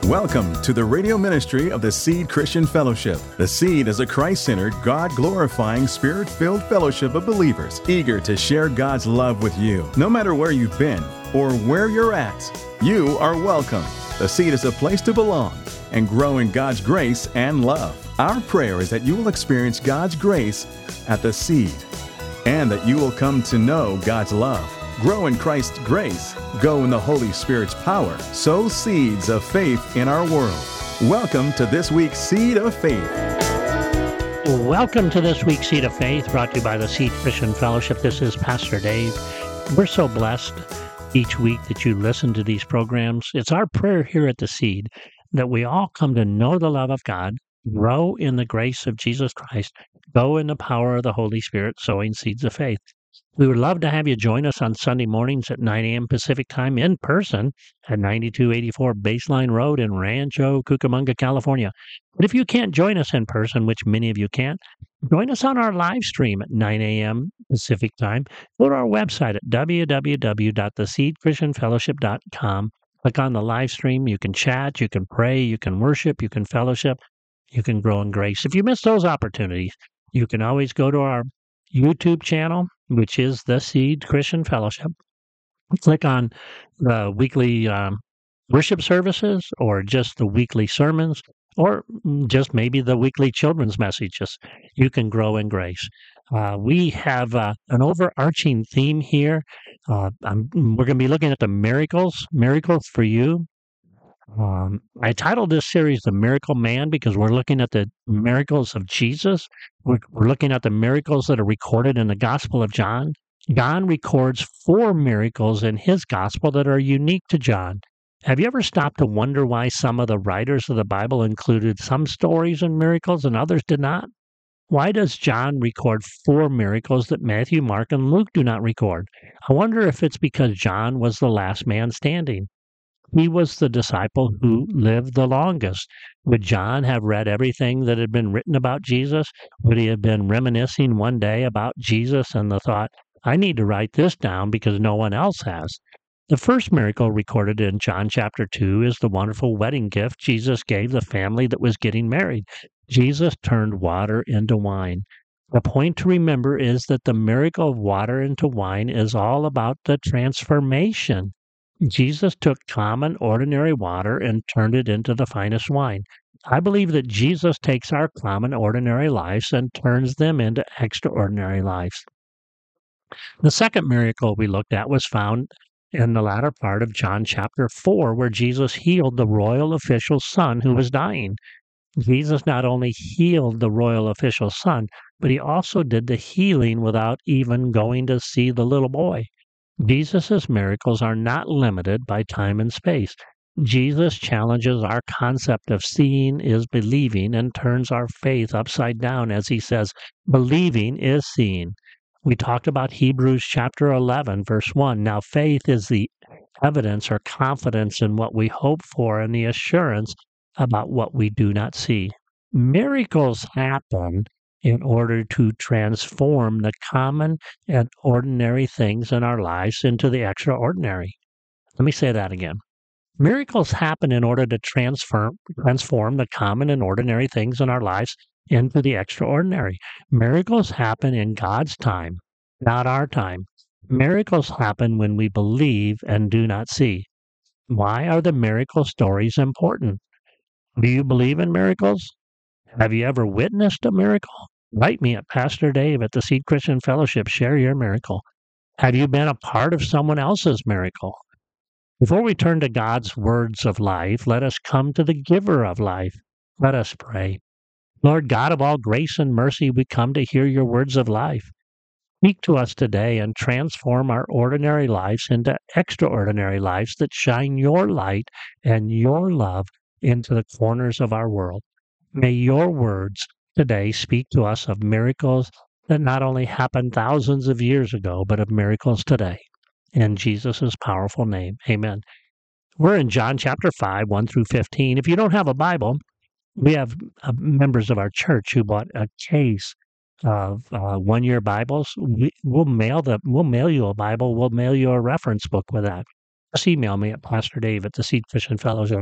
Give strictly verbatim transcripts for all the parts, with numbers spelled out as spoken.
Welcome to the radio ministry of the Seed Christian Fellowship. The Seed is a Christ-centered, God-glorifying, Spirit-filled fellowship of believers eager to share God's love with you. No matter where you've been or where you're at, you are welcome. The Seed is a place to belong and grow in God's grace and love. Our prayer is that you will experience God's grace at the Seed and that you will come to know God's love. Grow in Christ's grace, go in the Holy Spirit's power, sow seeds of faith in our world. Welcome to this week's Seed of Faith. Welcome to this week's Seed of Faith, brought to you by the Seed Christian Fellowship. This is Pastor Dave. We're so blessed each week that you listen to these programs. It's our prayer here at the Seed that we all come to know the love of God, grow in the grace of Jesus Christ, go in the power of the Holy Spirit, sowing seeds of faith. We would love to have you join us on Sunday mornings at nine a.m. Pacific Time in person at ninety-two eighty-four Baseline Road in Rancho Cucamonga, California. But if you can't join us in person, which many of you can't, join us on our live stream at nine a.m. Pacific Time. Go to our website at w w w dot the seed christian fellowship dot com. Click on the live stream. You can chat, you can pray, you can worship, you can fellowship, you can grow in grace. If you miss those opportunities, you can always go to our YouTube channel, which is the Seed Christian Fellowship. Click on the weekly um, worship services, or just the weekly sermons, or just maybe the weekly children's messages. You can grow in grace. Uh, we have uh, an overarching theme here. Uh, I'm, we're going to be looking at the miracles, miracles for you. Um, I titled this series The Miracle Man because we're looking at the miracles of Jesus. We're, we're looking at the miracles that are recorded in the Gospel of John. John records four miracles in his Gospel that are unique to John. Have you ever stopped to wonder why some of the writers of the Bible included some stories and miracles and others did not? Why does John record four miracles that Matthew, Mark, and Luke do not record? I wonder if it's because John was the last man standing. He was the disciple who lived the longest. Would John have read everything that had been written about Jesus? Would he have been reminiscing one day about Jesus and the thought, I need to write this down because no one else has? The first miracle recorded in John chapter two is the wonderful wedding gift Jesus gave the family that was getting married. Jesus turned water into wine. The point to remember is that the miracle of water into wine is all about the transformation. Jesus took common, ordinary water and turned it into the finest wine. I believe that Jesus takes our common, ordinary lives and turns them into extraordinary lives. The second miracle we looked at was found in the latter part of John chapter four, where Jesus healed the royal official's son who was dying. Jesus not only healed the royal official's son, but he also did the healing without even going to see the little boy. Jesus' miracles are not limited by time and space. Jesus challenges our concept of seeing is believing and turns our faith upside down as he says, believing is seeing. We talked about Hebrews chapter eleven, verse one. Now faith is the evidence or confidence in what we hope for and the assurance about what we do not see. Miracles happen in order to transform the common and ordinary things in our lives into the extraordinary. Let me say that again. Miracles happen in order to transform, transform the common and ordinary things in our lives into the extraordinary. Miracles happen in God's time, not our time. Miracles happen when we believe and do not see. Why are the miracle stories important? Do you believe in miracles? Have you ever witnessed a miracle? Write me at Pastor Dave at the Seed Christian Fellowship. Share your miracle. Have you been a part of someone else's miracle? Before we turn to God's words of life, let us come to the giver of life. Let us pray. Lord God of all grace and mercy, we come to hear your words of life. Speak to us today and transform our ordinary lives into extraordinary lives that shine your light and your love into the corners of our world. May your words today speak to us of miracles that not only happened thousands of years ago, but of miracles today. In Jesus' powerful name, amen. We're in John chapter five, one through fifteen. If you don't have a Bible, we have uh, members of our church who bought a case of uh, one-year Bibles. We, we'll mail the, we'll mail you a Bible. We'll mail you a reference book with that. Just email me at Pastor Dave at the Seed Christian Fellowship.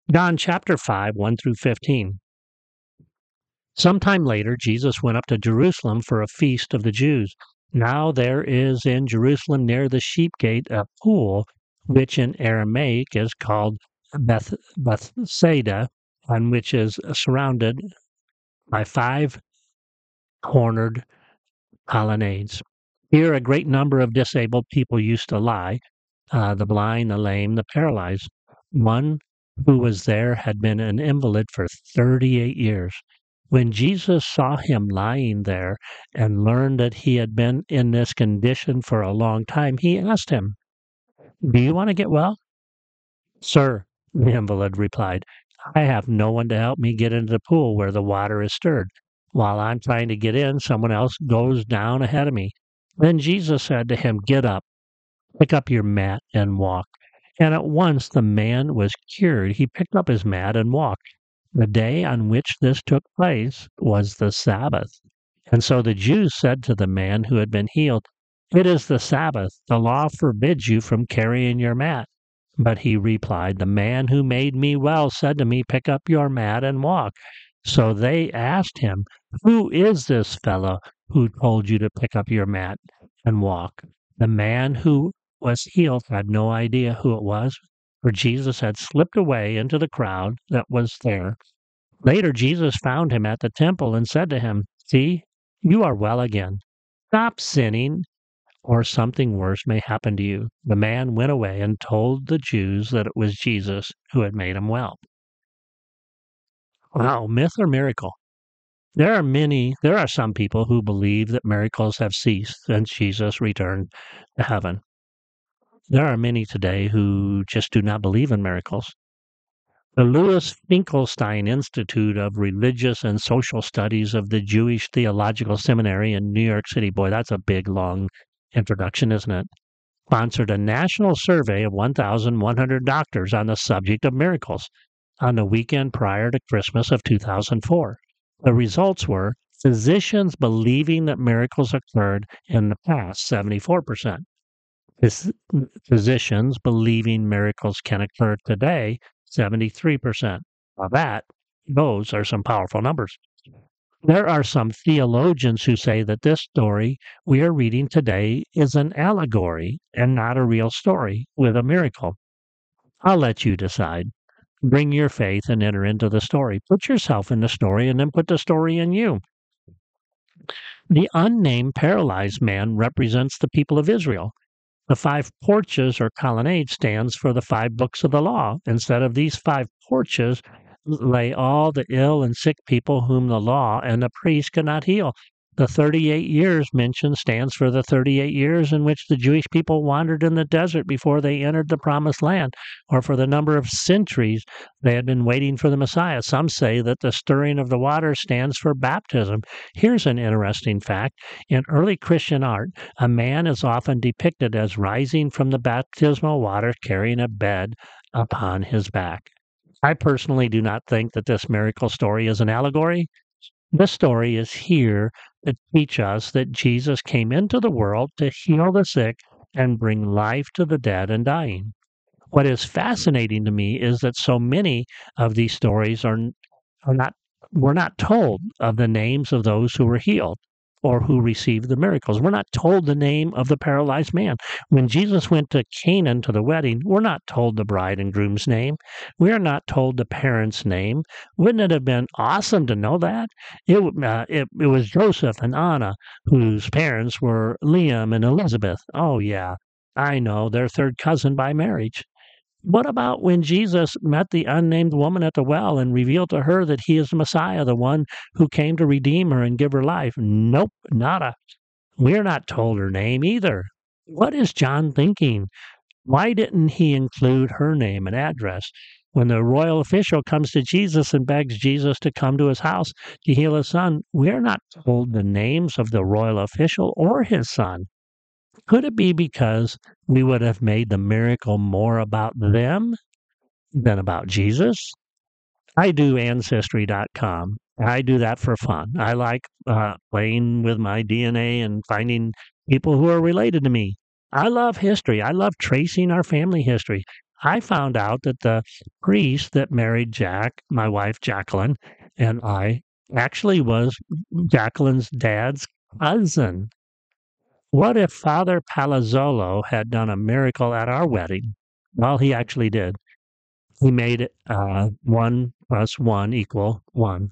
John chapter five, one through fifteen. Sometime later, Jesus went up to Jerusalem for a feast of the Jews. Now there is in Jerusalem near the sheep gate a pool, which in Aramaic is called Beth, Bethsaida, and which is surrounded by five cornered colonnades. Here a great number of disabled people used to lie, uh, the blind, the lame, the paralyzed. One who was there had been an invalid for thirty-eight years. When Jesus saw him lying there and learned that he had been in this condition for a long time, he asked him, "Do you want to get well?" "Sir," the invalid replied, "I have no one to help me get into the pool where the water is stirred. While I'm trying to get in, someone else goes down ahead of me." Then Jesus said to him, "Get up, pick up your mat and walk." And at once the man was cured. He picked up his mat and walked. The day on which this took place was the Sabbath. And so the Jews said to the man who had been healed, "It is the Sabbath. The law forbids you from carrying your mat." But he replied, "The man who made me well said to me, 'Pick up your mat and walk.'" So they asked him, "Who is this fellow who told you to pick up your mat and walk?" The man who was healed had no idea who it was, for Jesus had slipped away into the crowd that was there. Later, Jesus found him at the temple and said to him, "See, you are well again. Stop sinning, or something worse may happen to you." The man went away and told the Jews that it was Jesus who had made him well. Wow, myth or miracle? There are many, there are some people who believe that miracles have ceased since Jesus returned to heaven. There are many today who just do not believe in miracles. The Louis Finkelstein Institute of Religious and Social Studies of the Jewish Theological Seminary in New York City, boy, that's a big, long introduction, isn't it? Sponsored a national survey of one thousand one hundred doctors on the subject of miracles on the weekend prior to Christmas of two thousand four. The results were physicians believing that miracles occurred in the past, seventy-four percent. Physicians believing miracles can occur today, seventy-three percent. Now that, those are some powerful numbers. There are some theologians who say that this story we are reading today is an allegory and not a real story with a miracle. I'll let you decide. Bring your faith and enter into the story. Put yourself in the story and then put the story in you. The unnamed paralyzed man represents the people of Israel. The five porches or colonnade stands for the five books of the law. Instead of these five porches lay all the ill and sick people whom the law and the priest could not heal. The thirty-eight years mentioned stands for the thirty-eight years in which the Jewish people wandered in the desert before they entered the promised land, or for the number of centuries they had been waiting for the Messiah. Some say that the stirring of the water stands for baptism. Here's an interesting fact. In early Christian art, a man is often depicted as rising from the baptismal water carrying a bed upon his back. I personally do not think that this miracle story is an allegory. This story is here to teach us that Jesus came into the world to heal the sick and bring life to the dead and dying. What is fascinating to me is that so many of these stories are, are not, we're not told of the names of those who were healed or who received the miracles. We're not told the name of the paralyzed man. When Jesus went to Canaan to the wedding, we're not told the bride and groom's name. We are not told the parents' name. Wouldn't it have been awesome to know that? It, uh, it, it was Joseph and Anna, whose parents were Liam and Elizabeth. Oh, yeah, I know, they're third cousin by marriage. What about when Jesus met the unnamed woman at the well and revealed to her that he is the Messiah, the one who came to redeem her and give her life? Nope, nada. We're not told her name either. What is John thinking? Why didn't he include her name and address? When the royal official comes to Jesus and begs Jesus to come to his house to heal his son, we're not told the names of the royal official or his son. Could it be because we would have made the miracle more about them than about Jesus? I do Ancestry dot com. I do that for fun. I like uh, playing with my D N A and finding people who are related to me. I love history. I love tracing our family history. I found out that the priest that married Jack, my wife Jacqueline, and I actually was Jacqueline's dad's cousin. What if Father Palazzolo had done a miracle at our wedding? Well, he actually did. He made it uh, one plus one equal one.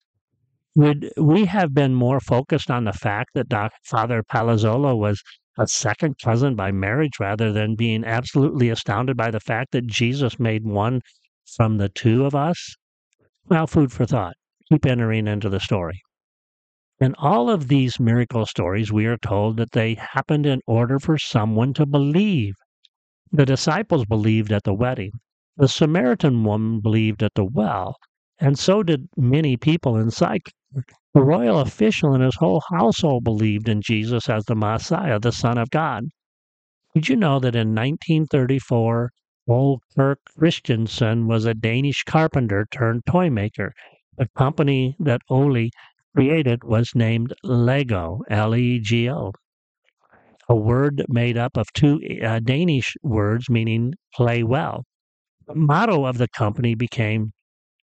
Would we have been more focused on the fact that Doc, Father Palazzolo was a second cousin by marriage rather than being absolutely astounded by the fact that Jesus made one from the two of us? Well, food for thought. Keep entering into the story. In all of these miracle stories, we are told that they happened in order for someone to believe. The disciples believed at the wedding. The Samaritan woman believed at the well, and so did many people in Sychar. The royal official and his whole household believed in Jesus as the Messiah, the Son of God. Did you know that in nineteen thirty-four, Ole Kirk Christensen was a Danish carpenter turned toy maker? The company that Ole created was named Lego, L E G O, a word made up of two uh, Danish words meaning play well. The motto of the company became,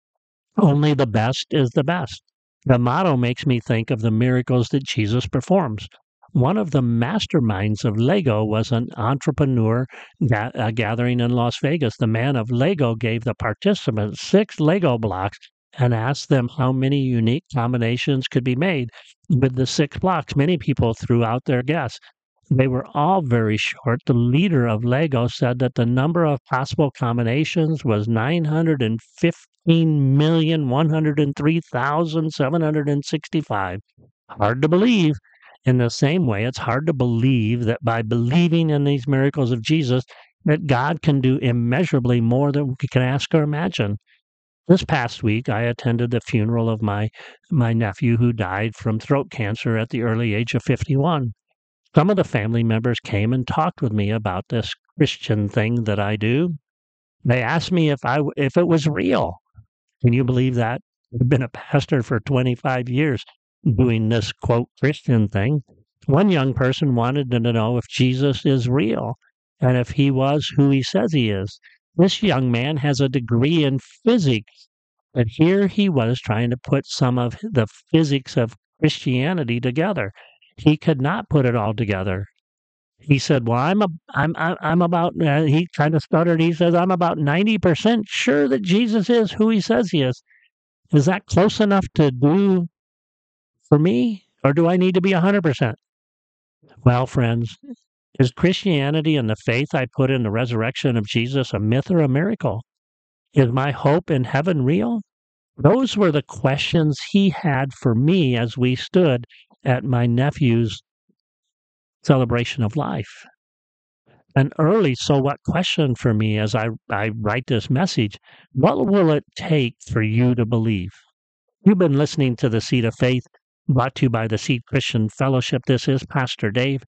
"Only the best is the best." The motto makes me think of the miracles that Jesus performs. One of the masterminds of Lego was an entrepreneur ga- uh, gathering in Las Vegas. The man of Lego gave the participants six Lego blocks and asked them how many unique combinations could be made with the six blocks. Many people threw out their guess. They were all very short. The leader of Lego said that the number of possible combinations was nine hundred fifteen million, one hundred three thousand, seven hundred sixty-five. Hard to believe. In the same way, it's hard to believe that by believing in these miracles of Jesus, that God can do immeasurably more than we can ask or imagine. This past week, I attended the funeral of my, my nephew who died from throat cancer at the early age of fifty-one. Some of the family members came and talked with me about this Christian thing that I do. They asked me if I if it was real. Can you believe that? I've been a pastor for twenty-five years doing this, quote, Christian thing. One young person wanted to know if Jesus is real and if he was who he says he is. This young man has a degree in physics, but here he was trying to put some of the physics of Christianity together. He could not put it all together. He said, "Well, I'm a, I'm, I'm about." Uh, he kind of stuttered. He says, "I'm about ninety percent sure that Jesus is who he says he is." Is that close enough to do for me, or do I need to be a hundred percent? Well, friends, is Christianity and the faith I put in the resurrection of Jesus a myth or a miracle? Is my hope in heaven real? Those were the questions he had for me as we stood at my nephew's celebration of life. An early so what question for me as I, I write this message: what will it take for you to believe? You've been listening to The Seed of Faith, brought to you by the Seed Christian Fellowship. This is Pastor Dave,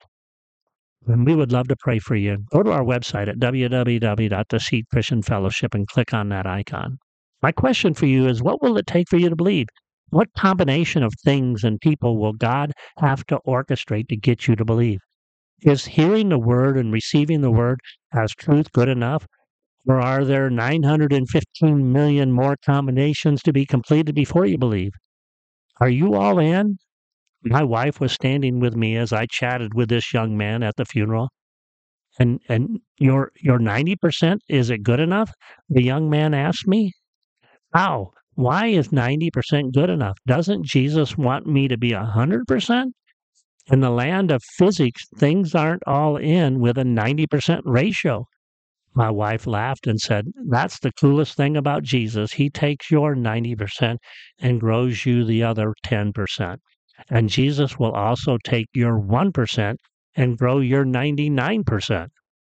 and we would love to pray for you. Go to our website at w w w dot the seed christian fellowship and click on that icon. My question for you is, what will it take for you to believe? What combination of things and people will God have to orchestrate to get you to believe? Is hearing the word and receiving the word as truth good enough? Or are there nine hundred fifteen million more combinations to be completed before you believe? Are you all in? My wife was standing with me as I chatted with this young man at the funeral. And and your your ninety percent, is it good enough? The young man asked me. How? Why is ninety percent good enough? Doesn't Jesus want me to be one hundred percent? In the land of physics, things aren't all in with a ninety percent ratio. My wife laughed and said, "That's the coolest thing about Jesus. He takes your ninety percent and grows you the other ten percent. And Jesus will also take your one percent and grow your ninety-nine percent."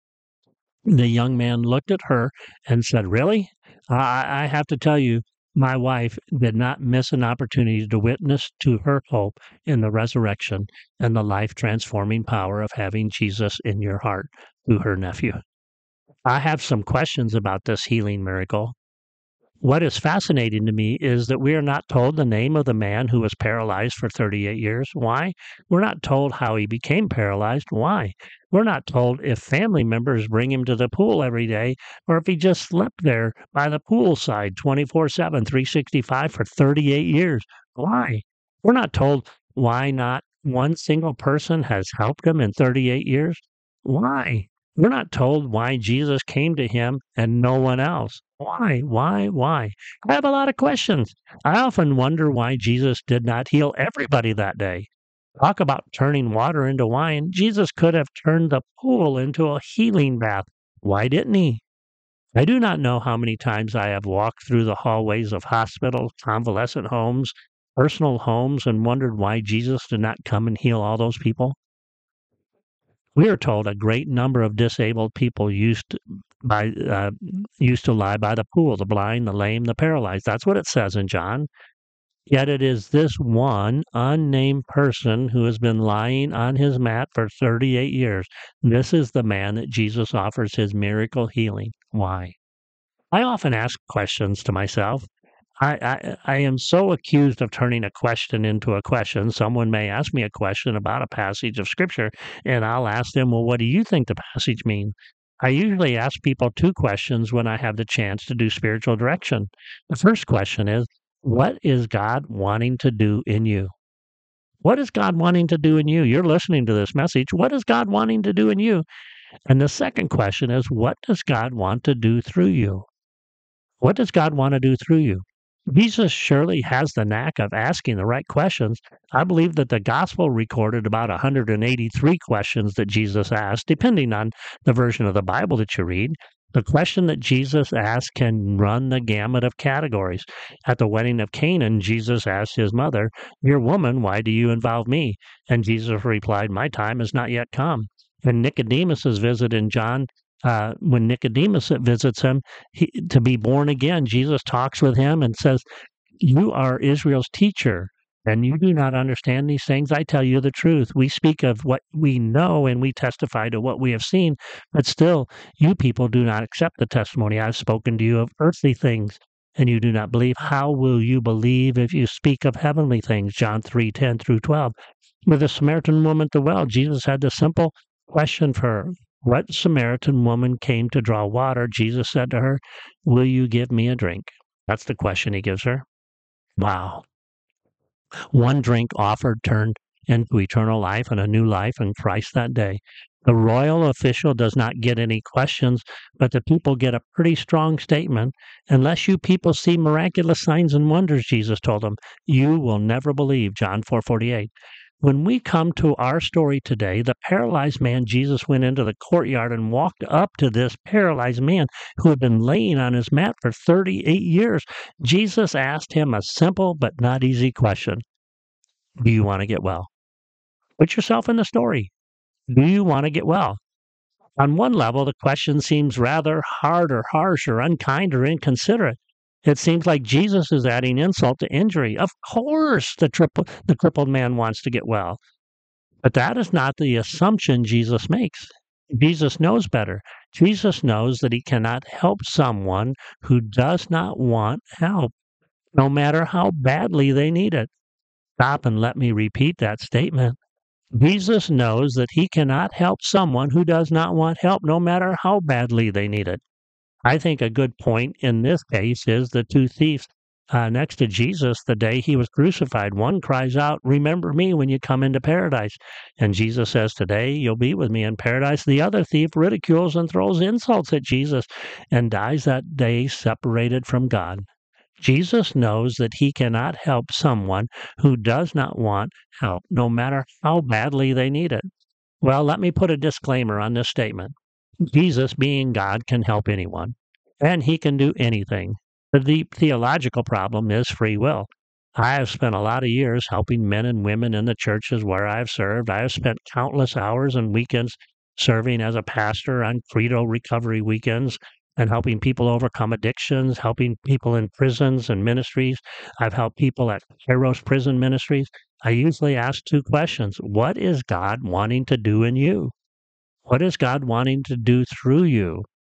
The young man looked at her and said, "Really? I, I have to tell you, my wife did not miss an opportunity to witness to her hope in the resurrection and the life-transforming power of having Jesus in your heart through her nephew." I have some questions about this healing miracle. What is fascinating to me is that we are not told the name of the man who was paralyzed for thirty-eight years. Why? We're not told how he became paralyzed. Why? We're not told if family members bring him to the pool every day or if he just slept there by the poolside twenty-four seven, three sixty-five for thirty-eight years. Why? We're not told why not one single person has helped him in thirty-eight years. Why? We're not told why Jesus came to him and no one else. Why? Why? Why? I have a lot of questions. I often wonder why Jesus did not heal everybody that day. Talk about turning water into wine. Jesus could have turned the pool into a healing bath. Why didn't he? I do not know how many times I have walked through the hallways of hospitals, convalescent homes, personal homes, and wondered why Jesus did not come and heal all those people. We are told a great number of disabled people used to, by uh, used to lie by the pool, the blind, the lame, the paralyzed. That's what it says in John. Yet it is this one unnamed person who has been lying on his mat for thirty-eight years. This is the man that Jesus offers his miracle healing. Why? I often ask questions to myself. I, I I am so accused of turning a question into a question. Someone may ask me a question about a passage of Scripture, and I'll ask them, well, what do you think the passage means? I usually ask people two questions when I have the chance to do spiritual direction. The first question is, what is God wanting to do in you? What is God wanting to do in you? You're listening to this message. What is God wanting to do in you? And the second question is, what does God want to do through you? What does God want to do through you? Jesus surely has the knack of asking the right questions. I believe that the gospel recorded about one hundred eighty-three questions that Jesus asked, depending on the version of the Bible that you read. The question that Jesus asked can run the gamut of categories. At the wedding of Canaan, Jesus asked his mother, "You're woman, why do you involve me?" And Jesus replied, "My time has not yet come." And Nicodemus's visit in John Uh, when Nicodemus visits him he, to be born again, Jesus talks with him and says, "You are Israel's teacher, and you do not understand these things. I tell you the truth. We speak of what we know, and we testify to what we have seen, but still, you people do not accept the testimony. I have spoken to you of earthly things, and you do not believe. How will you believe if you speak of heavenly things?" John three ten through twelve. With the Samaritan woman at the well, Jesus had the simple question for her. What Samaritan woman came to draw water? Jesus said to her, "Will you give me a drink?" That's the question he gives her. Wow. One drink offered turned into eternal life and a new life in Christ that day. The royal official does not get any questions, but the people get a pretty strong statement. Unless you people see miraculous signs and wonders, Jesus told them, you will never believe. John four forty-eight. When we come to our story today, the paralyzed man, Jesus went into the courtyard and walked up to this paralyzed man who had been laying on his mat for thirty-eight years. Jesus asked him a simple but not easy question. Do you want to get well? Put yourself in the story. Do you want to get well? On one level, the question seems rather hard or harsh or unkind or inconsiderate. It seems like Jesus is adding insult to injury. Of course, the, triple, the crippled man wants to get well. But that is not the assumption Jesus makes. Jesus knows better. Jesus knows that he cannot help someone who does not want help, no matter how badly they need it. Stop and let me repeat that statement. Jesus knows that he cannot help someone who does not want help, no matter how badly they need it. I think a good point in this case is the two thieves uh, next to Jesus the day he was crucified. One cries out, "Remember me when you come into paradise." And Jesus says, "Today you'll be with me in paradise." The other thief ridicules and throws insults at Jesus and dies that day separated from God. Jesus knows that he cannot help someone who does not want help, no matter how badly they need it. Well, let me put a disclaimer on this statement. Jesus, being God, can help anyone, and he can do anything. The deep theological problem is free will. I have spent a lot of years helping men and women in the churches where I have served. I have spent countless hours and weekends serving as a pastor on Credo recovery weekends and helping people overcome addictions, helping people in prisons and ministries. I've helped people at Kairos Prison Ministries. I usually ask two questions. What is God wanting to do in you? What is God wanting to do through you?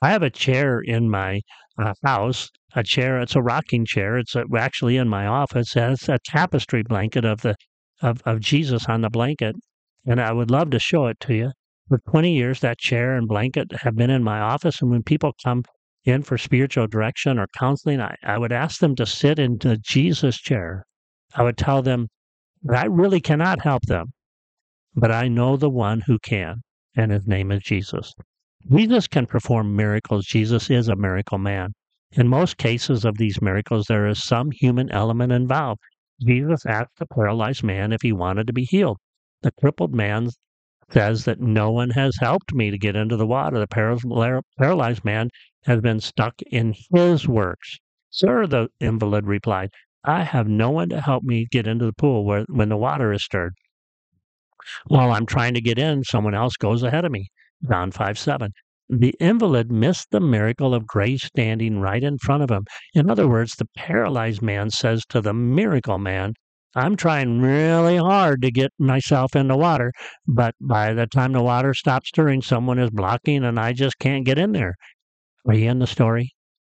I have a chair in my uh, house, a chair. It's a rocking chair. It's uh actually in my office. And it's a tapestry blanket of the of, of Jesus on the blanket. And I would love to show it to you. For twenty years, that chair and blanket have been in my office. And when people come in for spiritual direction or counseling, I, I would ask them to sit in the Jesus chair. I would tell them that I really cannot help them, but I know the one who can, and his name is Jesus. Jesus can perform miracles. Jesus is a miracle man. In most cases of these miracles, there is some human element involved. Jesus asked the paralyzed man if he wanted to be healed. The crippled man says that no one has helped me to get into the water. The paral- paralyzed man has been stuck in his works. Sir, the invalid replied, I have no one to help me get into the pool where, when the water is stirred. While I'm trying to get in, someone else goes ahead of me. John five seven. The invalid missed the miracle of grace standing right in front of him. In other words, the paralyzed man says to the miracle man, I'm trying really hard to get myself in the water, but by the time the water stops stirring, someone is blocking and I just can't get in there. Are you in the story?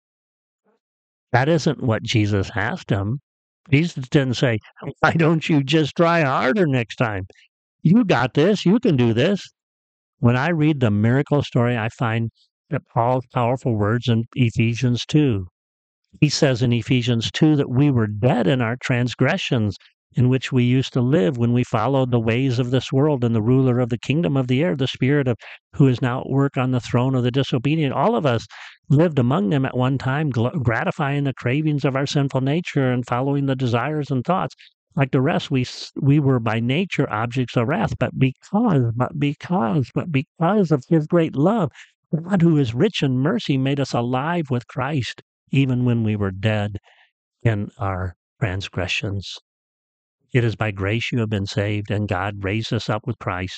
That isn't what Jesus asked him. Jesus didn't say, why don't you just try harder next time? You got this. You can do this. When I read the miracle story, I find that Paul's powerful words in Ephesians two. He says in Ephesians two that we were dead in our transgressions in which we used to live when we followed the ways of this world and the ruler of the kingdom of the air, the spirit of who is now at work on the throne of the disobedient. All of us lived among them at one time, gratifying the cravings of our sinful nature and following the desires and thoughts. Like the rest, we we were by nature objects of wrath, but because, but because, but because of his great love, God, who is rich in mercy, made us alive with Christ, even when we were dead in our transgressions. It is by grace you have been saved, and God raised us up with Christ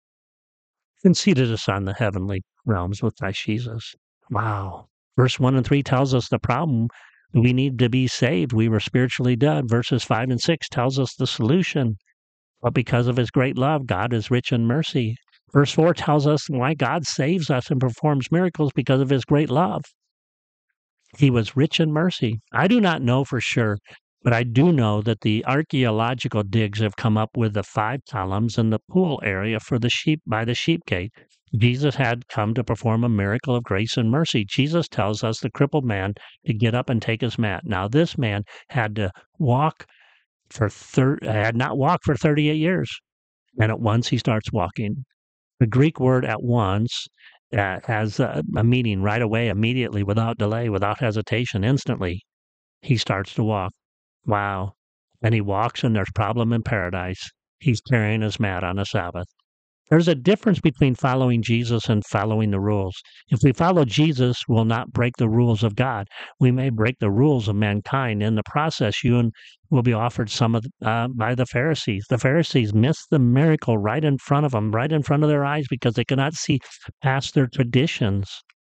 and seated us on the heavenly realms with Christ Jesus. Wow. Verse one and three tells us the problem. We need to be saved. We were spiritually dead. Verses five and six tells us the solution. But because of his great love, God is rich in mercy. Verse four tells us why God saves us and performs miracles because of his great love. He was rich in mercy. I do not know for sure, but I do know that the archaeological digs have come up with the five columns in the pool area for the sheep by the sheep gate. Jesus had come to perform a miracle of grace and mercy. Jesus tells us the crippled man to get up and take his mat. Now, this man had to walk for thir- had not walked for thirty-eight years, and at once he starts walking. The Greek word "at once" uh, has a, a meaning right away, immediately, without delay, without hesitation, instantly. He starts to walk. Wow! And he walks, and there's problem in paradise. He's carrying his mat on the Sabbath. There's a difference between following Jesus and following the rules. If we follow Jesus, we'll not break the rules of God. We may break the rules of mankind. In the process, you and will be offered some of uh, by the Pharisees. The Pharisees missed the miracle right in front of them, right in front of their eyes, because they cannot see past their traditions.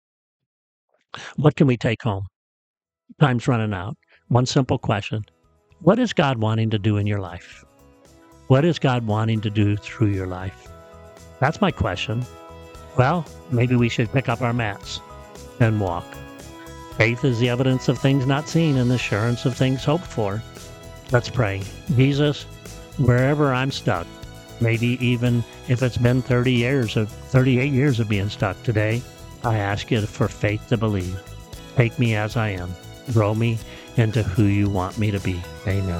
What can we take home? Time's running out. One simple question. What is God wanting to do in your life? What is God wanting to do through your life? That's my question. Well, maybe we should pick up our mats and walk. Faith is the evidence of things not seen and the assurance of things hoped for. Let's pray. Jesus, wherever I'm stuck, maybe even if it's been thirty years of thirty-eight years of being stuck today, I ask you for faith to believe. Take me as I am. Grow me into who you want me to be. Amen.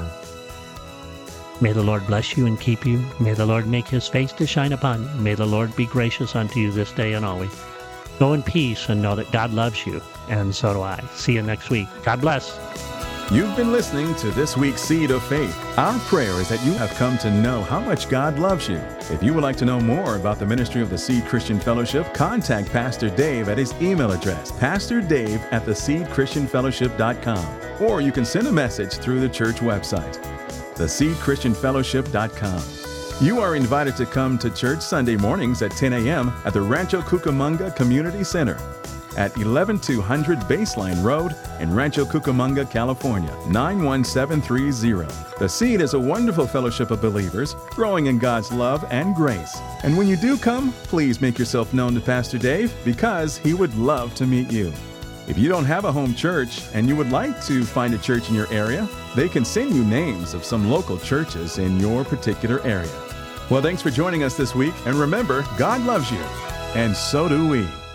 May the Lord bless you and keep you. May the Lord make his face to shine upon you. May the Lord be gracious unto you this day and always. Go in peace and know that God loves you, and so do I. See you next week. God bless. You've been listening to this week's Seed of Faith. Our prayer is that you have come to know how much God loves you. If you would like to know more about the ministry of the Seed Christian Fellowship, contact Pastor Dave at his email address, pastor dave at the seed christian fellowship dot com, or you can send a message through the church website, the seed christian fellowship dot com. You are invited to come to church Sunday mornings at ten a.m. at the Rancho Cucamonga Community Center. at eleven two hundred Baseline Road in Rancho Cucamonga, California, nine one seven three zero. The Seed is a wonderful fellowship of believers growing in God's love and grace. And when you do come, please make yourself known to Pastor Dave because he would love to meet you. If you don't have a home church and you would like to find a church in your area, they can send you names of some local churches in your particular area. Well, thanks for joining us this week, and remember, God loves you, and so do we.